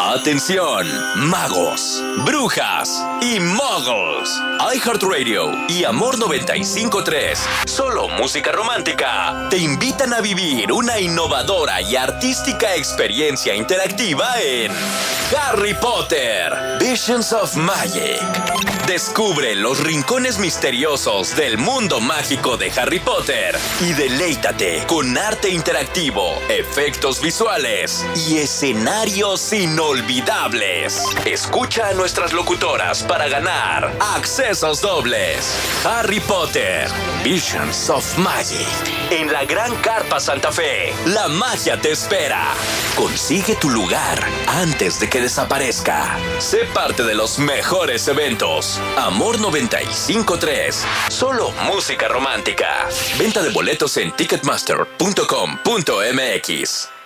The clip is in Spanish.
Atención, magos, brujas y muggles. iHeartRadio y Amor 95.3, solo música romántica, te invitan a vivir una innovadora y artística experiencia interactiva en Harry Potter, Visions of Magic. Descubre los rincones misteriosos del mundo mágico de Harry Potter y deleítate con arte interactivo, efectos visuales y escenarios inolvidables. Escucha a nuestras locutoras para ganar accesos dobles. Harry Potter, Visions of Magic. En la Gran Carpa Santa Fe, la magia te espera. Consigue tu lugar antes de que desaparezca. Sé parte de los mejores eventos. Amor 95.3, solo música romántica. Venta de boletos en ticketmaster.com.mx.